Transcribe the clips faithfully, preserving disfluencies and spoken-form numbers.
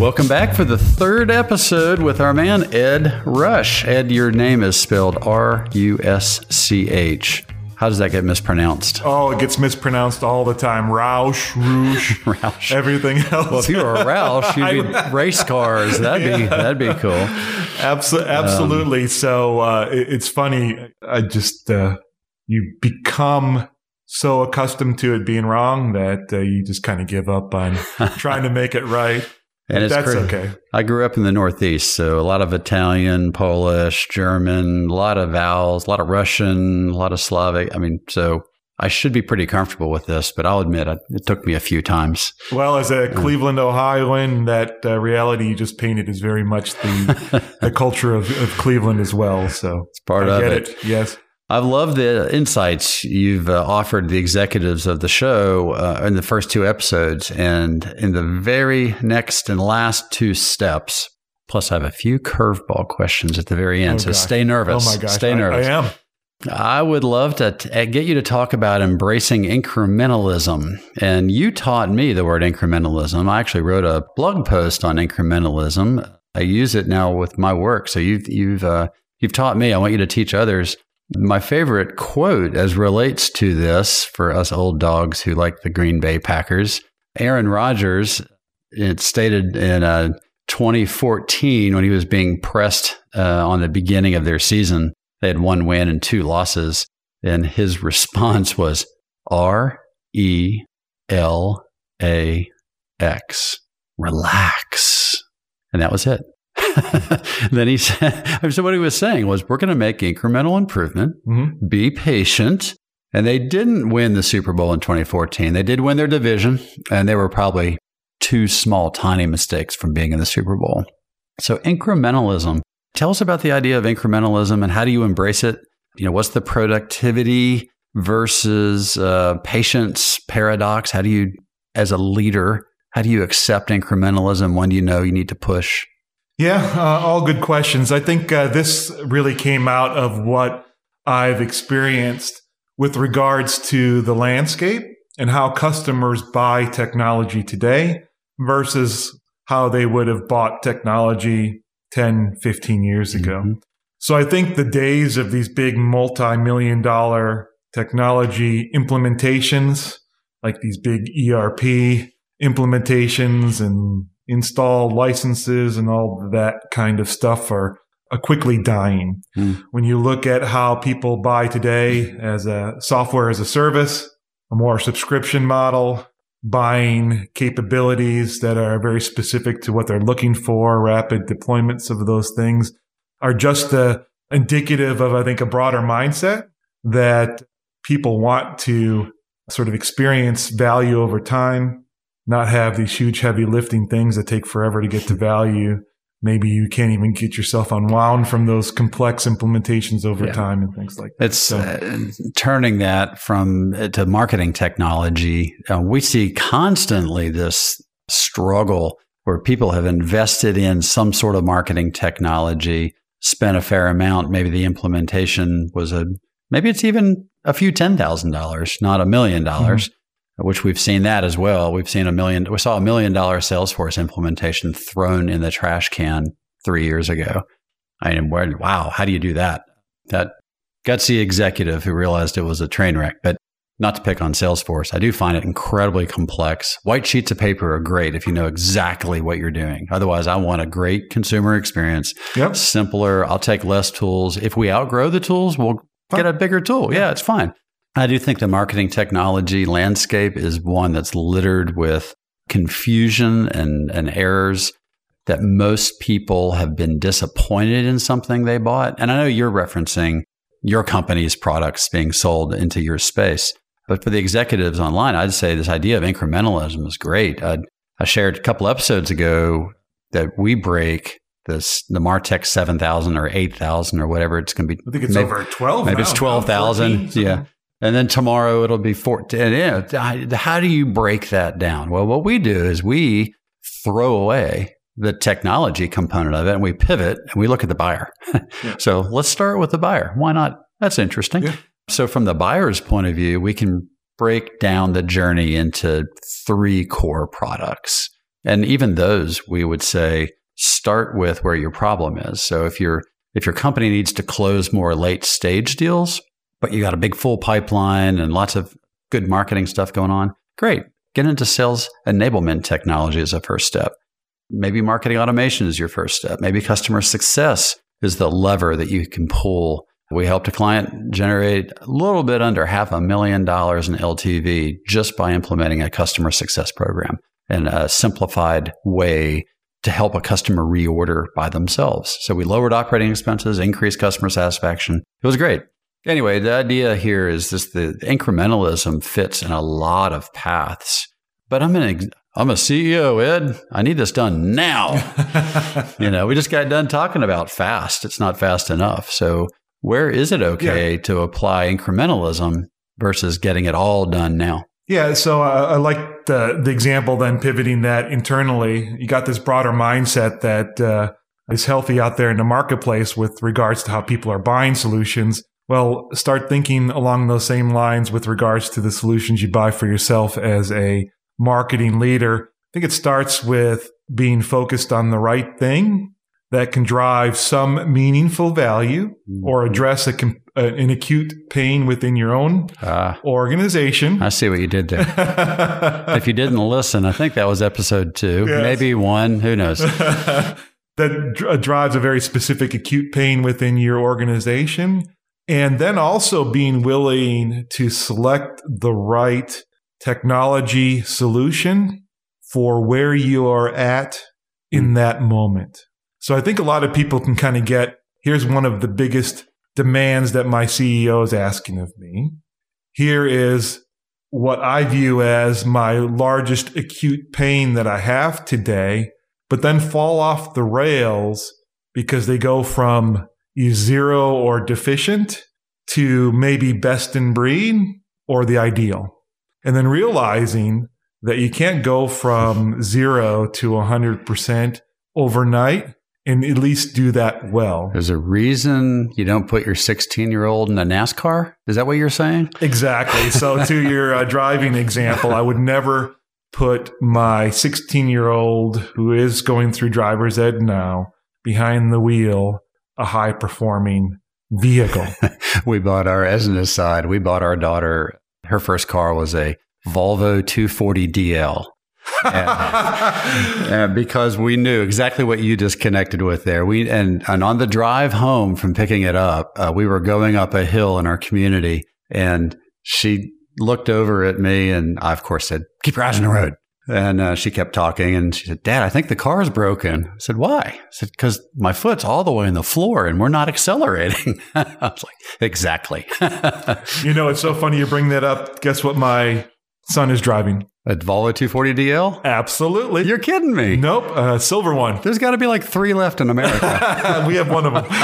Welcome back for the third episode with our man, Ed Rush. Ed, your name is spelled R U S C H. How does that get mispronounced? Oh, it gets mispronounced all the time. Roush, Roush, Roush. Everything else. Well, if you were a Roush, you'd be race cars. That'd be yeah. that'd be cool. Absol- absolutely. Um, so uh, it, it's funny. I just uh, you become so accustomed to it being wrong that uh, you just kind of give up on trying to make it right. And it's that's crazy. Okay. I grew up in the Northeast, so a lot of Italian, Polish, German, a lot of vowels, a lot of Russian, a lot of Slavic. I mean, so I should be pretty comfortable with this, but I'll admit it, it took me a few times. Well, as a Cleveland, Ohioan, that uh, reality you just painted is very much the the culture of, of Cleveland as well. So it's part I of get it. it. Yes. I've loved the insights you've uh, offered the executives of the show uh, in the first two episodes. And in the very next and last two steps, plus I have a few curveball questions at the very end. Oh, so gosh. stay nervous. Oh, my gosh. Stay nervous. I, I am. I would love to t- get you to talk about embracing incrementalism. And you taught me the word incrementalism. I actually wrote a blog post on incrementalism. I use it now with my work. So you've, you've, uh, you've taught me. I want you to teach others. My favorite quote as relates to this for us old dogs who like the Green Bay Packers, Aaron Rodgers, it stated in uh, twenty fourteen when he was being pressed uh, on the beginning of their season, they had one win and two losses. And his response was R E L A X, relax. And that was it. Then he said, so what he was saying was, we're going to make incremental improvement, mm-hmm. be patient. And they didn't win the Super Bowl in twenty fourteen. They did win their division, and they were probably two small, tiny mistakes from being in the Super Bowl. So incrementalism, tell us about the idea of incrementalism and how do you embrace it? You know, what's the productivity versus uh, patience paradox? How do you, as a leader, how do you accept incrementalism? When do you know you need to push? Yeah, uh, all good questions. I think uh, this really came out of what I've experienced with regards to the landscape and how customers buy technology today versus how they would have bought technology ten, fifteen years ago. Mm-hmm. So I think the days of these big multi-million dollar technology implementations, like these big E R P implementations and install licenses and all that kind of stuff are, are quickly dying. Mm. When you look at how people buy today as a software as a service, a more subscription model, buying capabilities that are very specific to what they're looking for, rapid deployments of those things are just uh, indicative of, I think, a broader mindset that people want to sort of experience value over time, not have these huge, heavy lifting things that take forever to get to value. Maybe you can't even get yourself unwound from those complex implementations over yeah. time and things like that. It's so. uh, turning that from uh, to marketing technology. Uh, we see constantly this struggle where people have invested in some sort of marketing technology, spent a fair amount. Maybe the implementation was a, maybe it's even a few ten thousand dollars, not a million dollars. Which we've seen that as well. We've seen a million, we saw a million dollar Salesforce implementation thrown in the trash can three years ago. I mean, wow, how do you do that? That gutsy executive who realized it was a train wreck. But not to pick on Salesforce, I do find it incredibly complex. White sheets of paper are great if you know exactly what you're doing. Otherwise, I want a great consumer experience. Yep. Simpler. I'll take less tools. If we outgrow the tools, we'll fine. Get a bigger tool. Yeah, it's fine. I do think the marketing technology landscape is one that's littered with confusion and, and errors that most people have been disappointed in something they bought. And I know you're referencing your company's products being sold into your space. But for the executives online, I'd say this idea of incrementalism is great. I, I shared a couple episodes ago that we break this the Martech seven thousand or eight thousand or whatever it's going to be. I think it's maybe, over twelve Maybe now, it's twelve thousand. Yeah. And then tomorrow it'll be fourteen. Yeah. How do you break that down? Well, what we do is we throw away the technology component of it and we pivot and we look at the buyer. Yeah. So let's start with the buyer. Why not? That's interesting. Yeah. So from the buyer's point of view, we can break down the journey into three core products. And even those, we would say, start with where your problem is. So if you're if your company needs to close more late stage deals, but you got a big full pipeline and lots of good marketing stuff going on, great. Get into sales enablement technology as a first step. Maybe marketing automation is your first step. Maybe customer success is the lever that you can pull. We helped a client generate a little bit under half a million dollars in L T V just by implementing a customer success program in a simplified way to help a customer reorder by themselves. So we lowered operating expenses, increased customer satisfaction. It was great. Anyway, the idea here is this: the incrementalism fits in a lot of paths. But I'm an I'm a C E O, Ed. I need this done now. You know, we just got done talking about fast. It's not fast enough. So where is it okay yeah. to apply incrementalism versus getting it all done now? Yeah, so uh, I like the the example then pivoting that internally. You got this broader mindset that uh, is healthy out there in the marketplace with regards to how people are buying solutions. Well, start thinking along those same lines with regards to the solutions you buy for yourself as a marketing leader. I think it starts with being focused on the right thing that can drive some meaningful value or address a, an acute pain within your own uh, organization. I see what you did there. If you didn't listen, I think that was episode two, yes. maybe one, who knows. That dr- drives a very specific acute pain within your organization. And then also being willing to select the right technology solution for where you are at in that moment. So I think a lot of people can kind of get, here's one of the biggest demands that my C E O is asking of me. Here is what I view as my largest acute pain that I have today, but then fall off the rails because they go from zero or deficient to maybe best in breed or the ideal. And then realizing that you can't go from zero to one hundred percent overnight and at least do that well. There's a reason you don't put your sixteen-year-old in a NASCAR? Is that what you're saying? Exactly. So to your uh, driving example, I would never put my sixteen-year-old who is going through driver's ed now behind the wheel a high-performing vehicle. We bought our, as an aside, we bought our daughter, her first car was a Volvo two forty D L. and, and because we knew exactly what you just connected with there. We and, and on the drive home from picking it up, uh, we were going up a hill in our community, and she looked over at me, and I, of course, said, "Keep your eyes on the road." And uh, she kept talking, and she said, "Dad, I think the car is broken." I said, "Why?" I said, "Because my foot's all the way on the floor, and we're not accelerating." I was like, "Exactly." You know, it's so funny you bring that up. Guess what my son is driving? A Volvo two forty D L? Absolutely. You're kidding me. Nope. A silver one. There's got to be like three left in America. We have one of them.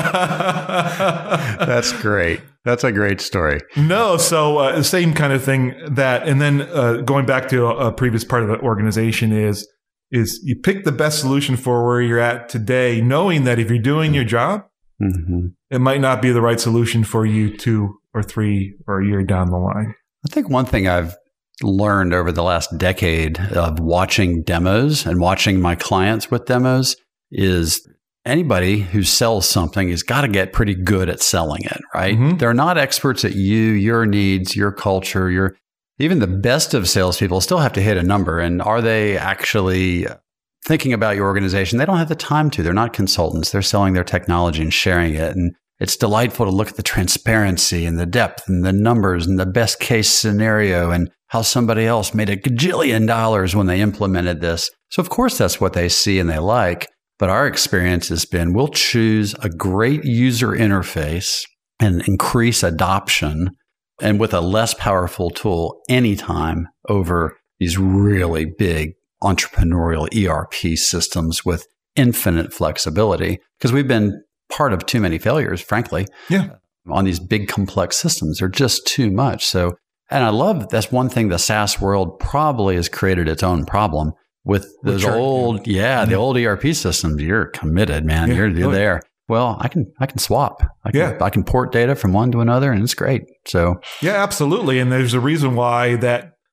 That's great. That's a great story. No. So uh, the same kind of thing that, and then uh, going back to a, a previous part of the organization is, is you pick the best solution for where you're at today, knowing that if you're doing your job, mm-hmm. it might not be the right solution for you two or three or a year down the line. I think one thing I've learned over the last decade of watching demos and watching my clients with demos is anybody who sells something has got to get pretty good at selling it, right? Mm-hmm. They're not experts at you, your needs, your culture, your even the best of salespeople still have to hit a number. And are they actually thinking about your organization? They don't have the time to. They're not consultants. They're selling their technology and sharing it. And it's delightful to look at the transparency and the depth and the numbers and the best case scenario and how somebody else made a gajillion dollars when they implemented this. So of course that's what they see and they like. But our experience has been we'll choose a great user interface and increase adoption and with a less powerful tool anytime over these really big entrepreneurial E R P systems with infinite flexibility because we've been part of too many failures, frankly. Yeah. On these big complex systems. They're just too much. So, and I love that's one thing the SaaS world probably has created its own problem with those Richard, old, yeah, yeah, the old E R P systems. You're committed, man. Yeah, you're, you're really. there. Well, I can I can swap. I can, yeah. I can port data from one to another, and it's great. So yeah, absolutely. And there's a reason why that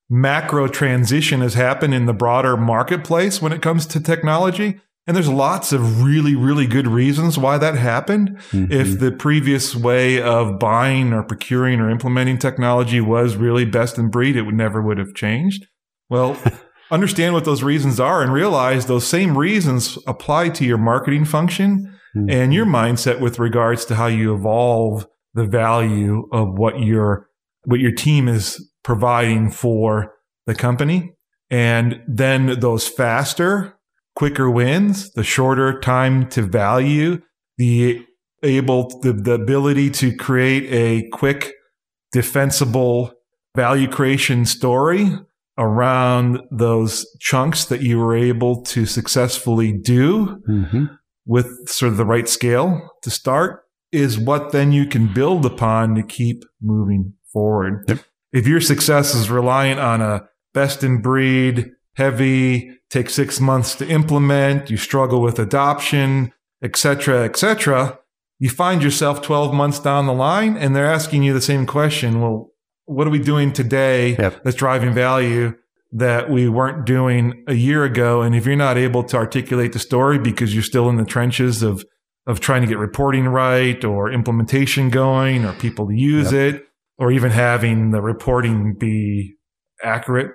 macro transition has happened in the broader marketplace when it comes to technology. And there's lots of really, really good reasons why that happened. Mm-hmm. If the previous way of buying or procuring or implementing technology was really best in breed, it would never would have changed. Well, understand what those reasons are and realize those same reasons apply to your marketing function mm-hmm. and your mindset with regards to how you evolve the value of what your, what your team is providing for the company. And then those faster, quicker wins, the shorter time to value, the able, the, the ability to create a quick, defensible value creation story around those chunks that you were able to successfully do mm-hmm. with sort of the right scale to start is what then you can build upon to keep moving forward. Yep. If your success is reliant on a best in breed, heavy, take six months to implement, you struggle with adoption, et cetera, et cetera, you find yourself twelve months down the line and they're asking you the same question. Well, what are we doing today yep. that's driving value that we weren't doing a year ago? And if you're not able to articulate the story because you're still in the trenches of, of trying to get reporting right or implementation going or people to use yep. it, or even having the reporting be accurate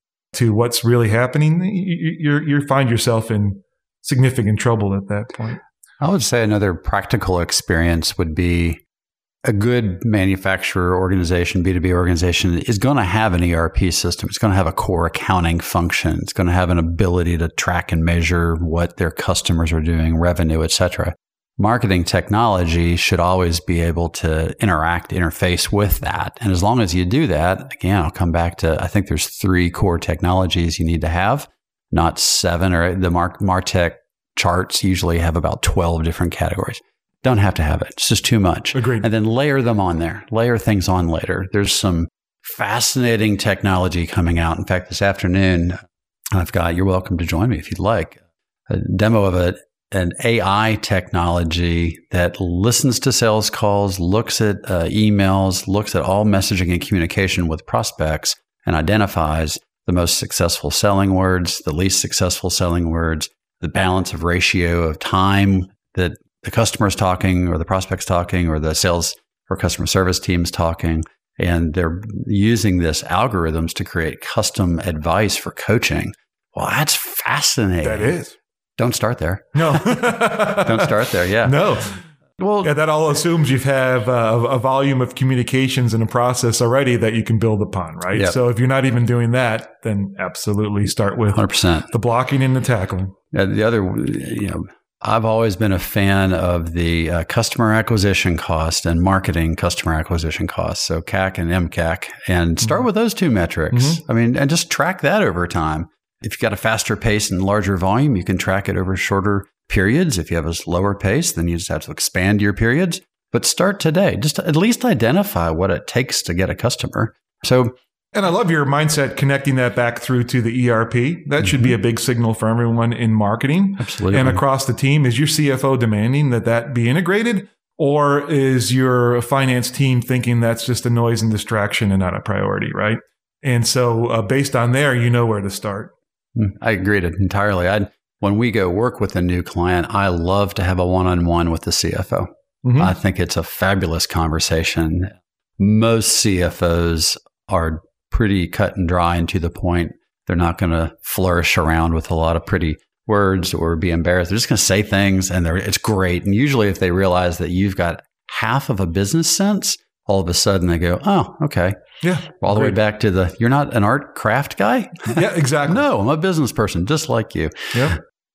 to what's really happening, you, you, you find yourself in significant trouble at that point. I would say another practical experience would be a good manufacturer organization, B two B organization, is going to have an E R P system. It's going to have a core accounting function. It's going to have an ability to track and measure what their customers are doing, revenue, et cetera. Marketing technology should always be able to interact, interface with that. And as long as you do that, again, I'll come back to, I think there's three core technologies you need to have, not seven, or the Mar- MarTech charts usually have about twelve different categories. Don't have to have it. It's just too much. Agreed. And then layer them on there, layer things on later. There's some fascinating technology coming out. In fact, this afternoon, I've got, you're welcome to join me if you'd like, a demo of a an A I technology that listens to sales calls, looks at uh, emails, looks at all messaging and communication with prospects, and identifies the most successful selling words, the least successful selling words, the balance of ratio of time that the customer is talking or the prospect's talking or the sales or customer service team's talking. And they're using this algorithms to create custom advice for coaching. Well, that's fascinating. That is. Don't start there. No. Don't start there. Yeah. No. Well, yeah, that all assumes you have a, a volume of communications in a process already that you can build upon, right? Yep. So if you're not even doing that, then absolutely start with one hundred percent the blocking and the tackling. Yeah, the other, you know, I've always been a fan of the uh, customer acquisition cost and marketing customer acquisition costs. So C A C and M C A C, and start mm-hmm. with those two metrics. Mm-hmm. I mean, and just track that over time. If you've got a faster pace and larger volume, you can track it over shorter periods. If you have a slower pace, then you just have to expand your periods. But start today. Just at least identify what it takes to get a customer. So, and I love your mindset connecting that back through to the E R P. That mm-hmm. should be a big signal for everyone in marketing. Absolutely. And across the team. Is your C F O demanding that that be integrated? Or is your finance team thinking that's just a noise and distraction and not a priority, right? And so uh, based on there, you know where to start. I agree entirely. I when we go work with a new client, I love to have a one-on-one with the C F O. Mm-hmm. I think it's a fabulous conversation. Most C F Os are pretty cut and dry and to the point. They're not going to flourish around with a lot of pretty words or be embarrassed. They're just going to say things, and they're, it's great. And usually if they realize that you've got half of a business sense, all of a sudden they go, oh, okay. Yeah. All the great. way back to the, you're not an art craft guy? Yeah, exactly. No, I'm a business person, just like you. Yeah.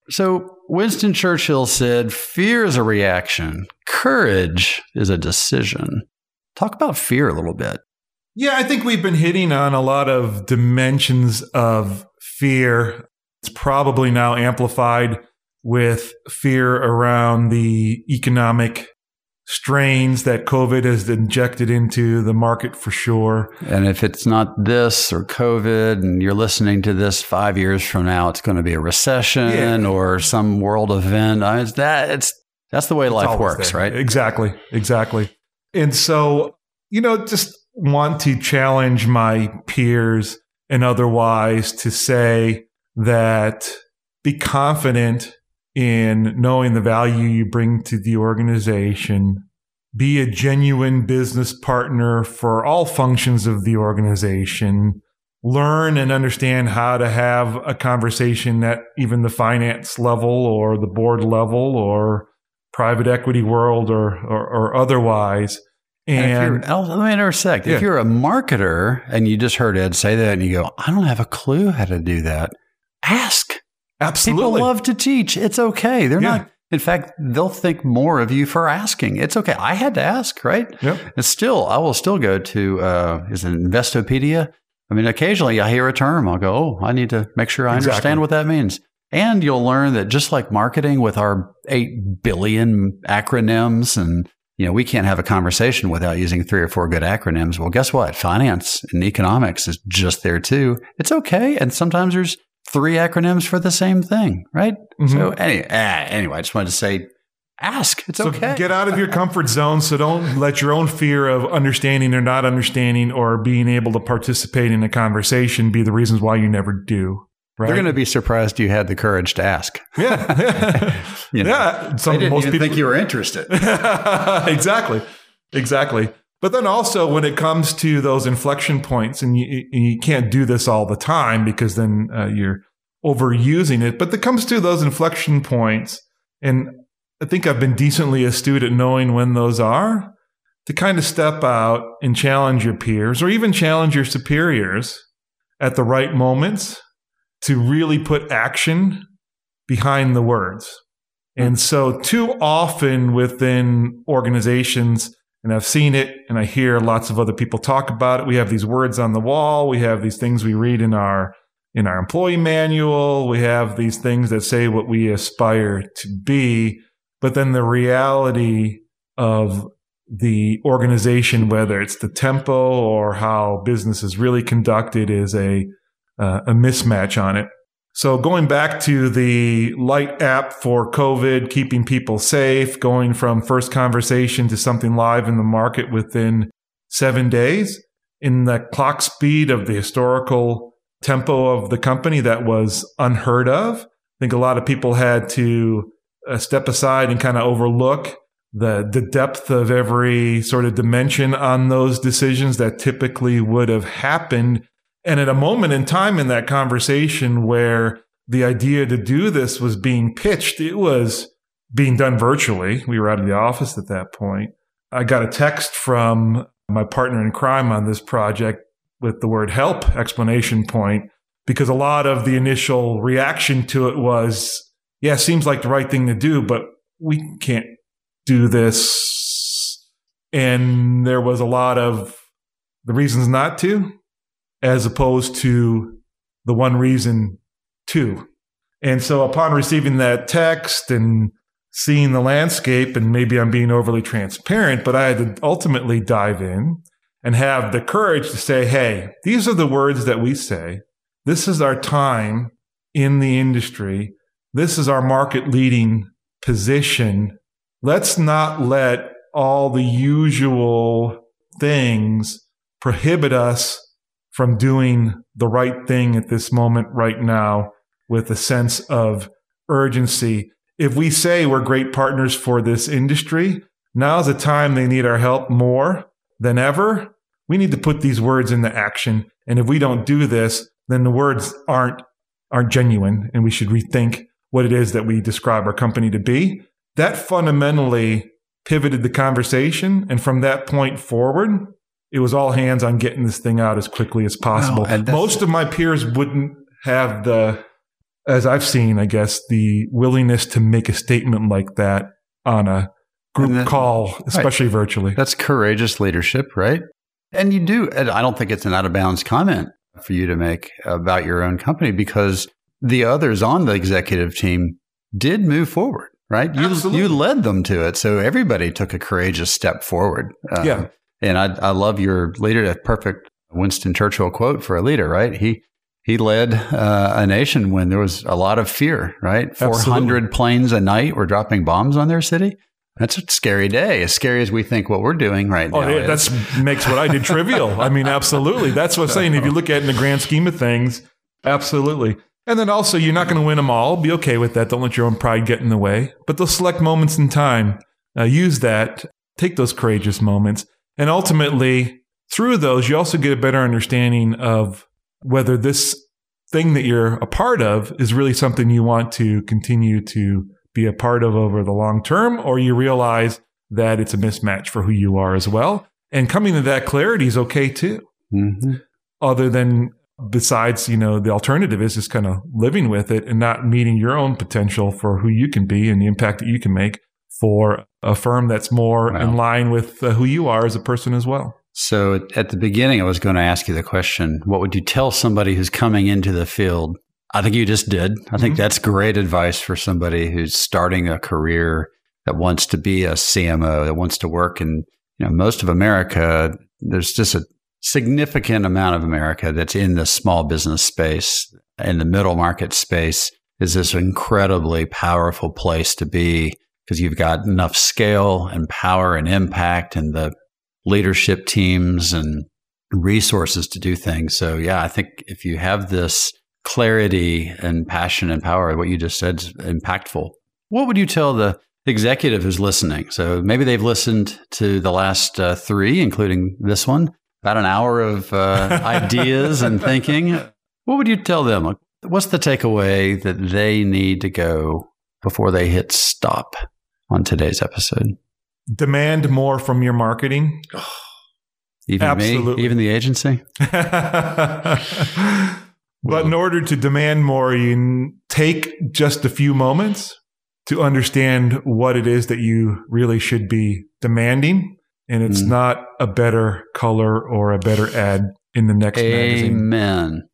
So Winston Churchill said, fear is a reaction. Courage is a decision. Talk about fear a little bit. Yeah, I think we've been hitting on a lot of dimensions of fear. It's probably now amplified with fear around the economic strains that COVID has injected into the market for sure. And if it's not this or COVID and you're listening to this five years from now, it's going to be a recession yeah. or some world event. I mean, it's that, it's, that's the way it's life works, there. right? Exactly. Exactly. And so, you know, just want to challenge my peers and otherwise to say that be confident in knowing the value you bring to the organization. Be a genuine business partner for all functions of the organization. Learn and understand how to have a conversation at even the finance level or the board level or private equity world or or, or otherwise. And, and let me intersect. Yeah. If you're a marketer and you just heard Ed say that and you go, I don't have a clue how to do that, ask. Absolutely. People love to teach. It's okay. They're Yeah. not. In fact, they'll think more of you for asking. It's okay. I had to ask, right? Yep. And still, I will still go to, uh, is it Investopedia? I mean, occasionally I hear a term. I'll go, oh, I need to make sure I Exactly. understand what that means. And you'll learn that just like marketing with our eight billion acronyms and, you know, we can't have a conversation without using three or four good acronyms. Well, guess what? Finance and economics is just there too. It's okay. And sometimes there's three acronyms for the same thing, right? Mm-hmm. So any, ah, anyway, I just wanted to say, ask. It's so okay. Get out of your comfort zone. So don't let your own fear of understanding or not understanding or being able to participate in a conversation be the reasons why you never do. Right? They're going to be surprised you had the courage to ask. Yeah. You know, yeah. Some, they didn't most even people think you were interested. exactly. Exactly. But then also when it comes to those inflection points, and you, you can't do this all the time because then uh, you're overusing it, but it comes to those inflection points, and I think I've been decently astute at knowing when those are, to kind of step out and challenge your peers or even challenge your superiors at the right moments to really put action behind the words. And so too often within organizations, and I've seen it and I hear lots of other people talk about it, we have these words on the wall, we have these things we read in our in our employee manual, we have these things that say what we aspire to be, but then the reality of the organization, whether it's the tempo or how business is really conducted, is a uh, a mismatch on it. So going back to the Light app for COVID, keeping people safe, going from first conversation to something live in the market within seven days, in the clock speed of the historical tempo of the company, that was unheard of. I think a lot of people had to uh, step aside and kind of overlook the the depth of every sort of dimension on those decisions that typically would have happened. And at a moment in time in that conversation where the idea to do this was being pitched, it was being done virtually. We were out of the office at that point. I got a text from my partner in crime on this project with the word help exclamation point, because a lot of the initial reaction to it was, yeah, seems like the right thing to do, but we can't do this. And there was a lot of the reasons not to, as opposed to the one reason to. And so upon receiving that text and seeing the landscape, and maybe I'm being overly transparent, but I had to ultimately dive in and have the courage to say, hey, these are the words that we say. This is our time in the industry. This is our market leading position. Let's not let all the usual things prohibit us from doing the right thing at this moment right now with a sense of urgency. If we say we're great partners for this industry, now's the time they need our help more than ever. We need to put these words into action. And if we don't do this, then the words aren't, aren't genuine, and we should rethink what it is that we describe our company to be. That fundamentally pivoted the conversation. And from that point forward, it was all hands on getting this thing out as quickly as possible. Wow, Most of my peers wouldn't have the, as I've seen, I guess, the willingness to make a statement like that on a group that, call, especially right. virtually. That's courageous leadership, right? And you do, I don't think it's an out of bounds comment for you to make about your own company, because the others on the executive team did move forward, right? You, Absolutely. you led them to it. So everybody took a courageous step forward. Uh, yeah. And I, I love your leader, a perfect Winston Churchill quote for a leader, right? He he led uh, a nation when there was a lot of fear, right? four hundred planes a night were dropping bombs on their city. That's a scary day, as scary as we think what we're doing right now. Oh, yeah, that's makes what I did trivial. I mean, absolutely. That's what I'm saying. If you look at it in the grand scheme of things, absolutely. And then also, you're not going to win them all. Be okay with that. Don't let your own pride get in the way. But those select moments in time, uh, use that. Take those courageous moments. And ultimately, through those, you also get a better understanding of whether this thing that you're a part of is really something you want to continue to be a part of over the long term, or you realize that it's a mismatch for who you are as well. And coming to that clarity is okay too. Mm-hmm. Other than besides, you know, the alternative is just kind of living with it and not meeting your own potential for who you can be and the impact that you can make for a firm that's more wow. in line with uh, who you are as a person as well. So at the beginning, I was going to ask you the question, what would you tell somebody who's coming into the field? I think you just did. I think mm-hmm. that's great advice for somebody who's starting a career that wants to be a C M O, that wants to work in, you know, most of America. There's just a significant amount of America that's in the small business space, in the middle market space is this incredibly powerful place to be because you've got enough scale and power and impact and the leadership teams and resources to do things. So yeah, I think if you have this clarity and passion and power, what you just said is impactful. What would you tell the executive who's listening? So maybe they've listened to the last uh, three, including this one, about an hour of uh, ideas and thinking. What would you tell them? What's the takeaway that they need to go before they hit stop on today's episode? Demand more from your marketing. Even Absolutely. me? Even the agency? But in order to demand more, you take just a few moments to understand what it is that you really should be demanding. And it's mm. not a better color or a better ad in the next Amen. magazine. Amen.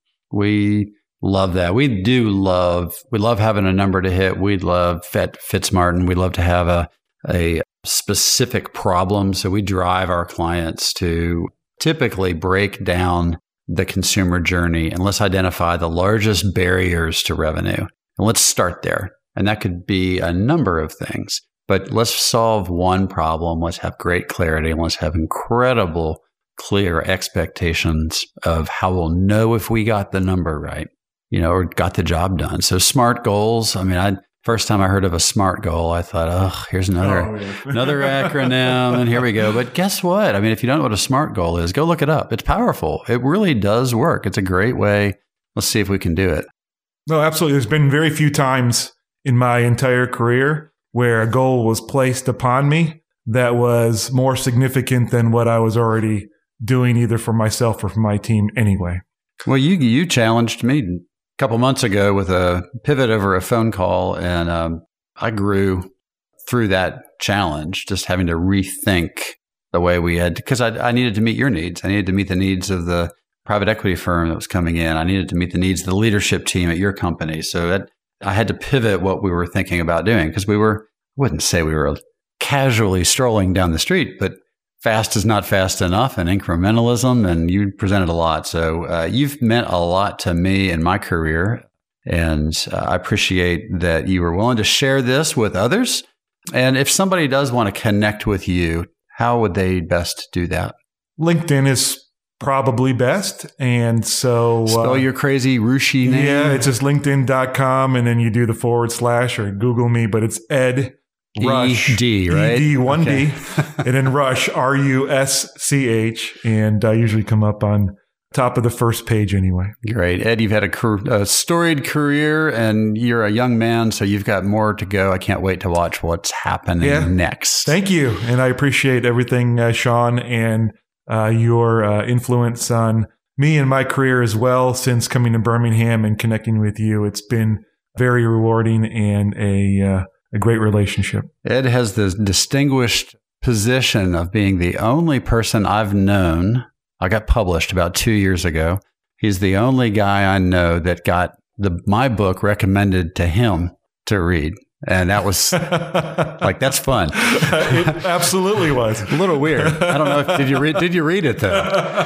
We love that. We do love, we love having a number to hit. We love Fit, Fitzmartin. We love to have a, a specific problem. So we drive our clients to typically break down the consumer journey and let's identify the largest barriers to revenue. And let's start there. And that could be a number of things, but let's solve one problem. Let's have great clarity and let's have incredible clear expectations of how we'll know if we got the number right, you know, or got the job done. So SMART goals. I mean, I first time I heard of a SMART goal, I thought, oh, here's another oh, yeah. another acronym, and here we go. But guess what? I mean, if you don't know what a SMART goal is, go look it up. It's powerful. It really does work. It's a great way. Let's see if we can do it. No, absolutely. There's been very few times in my entire career where a goal was placed upon me that was more significant than what I was already doing, either for myself or for my team anyway. Well, you you challenged me a couple months ago with a pivot over a phone call, and um, I grew through that challenge, just having to rethink the way we had, because I, I needed to meet your needs. I needed to meet the needs of the private equity firm that was coming in. I needed to meet the needs of the leadership team at your company. So that I had to pivot what we were thinking about doing, because we were, I wouldn't say we were casually strolling down the street, but fast is not fast enough, and incrementalism, and you presented a lot. So uh, you've meant a lot to me in my career, and uh, I appreciate that you were willing to share this with others. And if somebody does want to connect with you, how would they best do that? LinkedIn is probably best. And so... Spell uh, your crazy Rushi name. Yeah, it's just linkedin dot com, and then you do the forward slash or Google me, but it's Ed Rusch. E D, right? E D, one okay. D. And then Rusch, R U S C H. And I usually come up on top of the first page anyway. Great. Ed, you've had a, a storied career, and you're a young man, so you've got more to go. I can't wait to watch what's happening yeah. next. Thank you. And I appreciate everything, uh, Sean, and uh, your uh, influence on me and my career as well since coming to Birmingham and connecting with you. It's been very rewarding and a... Uh, A great relationship. Ed has the distinguished position of being the only person I've known. I got published about two years ago. He's the only guy I know that got the my book recommended to him to read. And that was like, that's fun. It absolutely was. A little weird. I don't know if, did you read, did you read it though?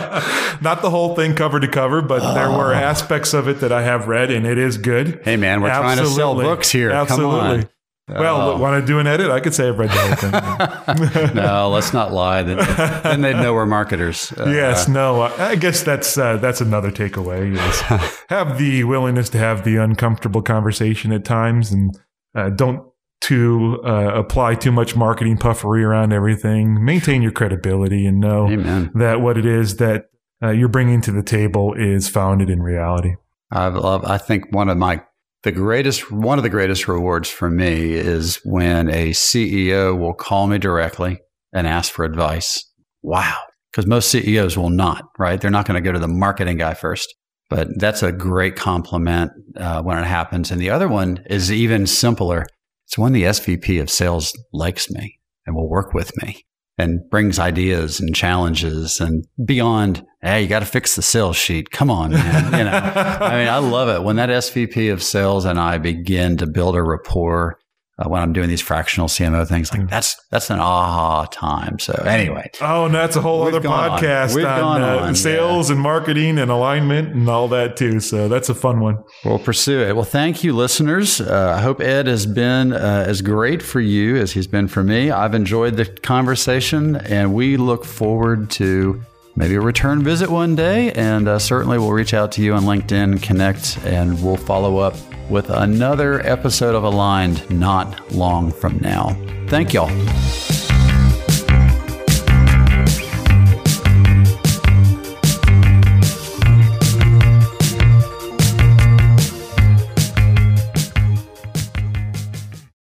Not the whole thing cover to cover, but oh. there were aspects of it that I have read, and it is good. Hey man, we're absolutely. trying to sell books here. Absolutely. Come on. Well, Oh. want to do an edit? I could say I've read the whole thing. No, let's not lie. Then, then they'd know we're marketers. Uh, Yes, no. I guess that's uh, that's another takeaway is have the willingness to have the uncomfortable conversation at times, and uh, don't to uh, apply too much marketing puffery around everything. Maintain your credibility and know Amen. that what it is that uh, you're bringing to the table is founded in reality. I love. I think one of my the greatest one of the greatest rewards for me is when a C E O will call me directly and ask for advice. Wow, because most C E Os will not. Right? They're not going to go to the marketing guy first. But that's a great compliment uh, when it happens. And the other one is even simpler. It's when the S V P of sales likes me and will work with me and brings ideas and challenges and beyond, hey, you got to fix the sales sheet. Come on, man. You know, I mean, I love it when that S V P of sales and I begin to build a rapport uh, when I'm doing these fractional C M O things. Like that's that's an aha time. So anyway. Oh, and that's a whole We've other gone podcast on. We've on, gone uh, on, sales yeah. and marketing and alignment and all that too. So that's a fun one. We'll pursue it. Well, thank you, listeners. Uh, I hope Ed has been uh, as great for you as he's been for me. I've enjoyed the conversation, and we look forward to maybe a return visit one day. And uh, certainly we'll reach out to you on LinkedIn, connect, and we'll follow up with another episode of Aligned not long from now. Thank y'all.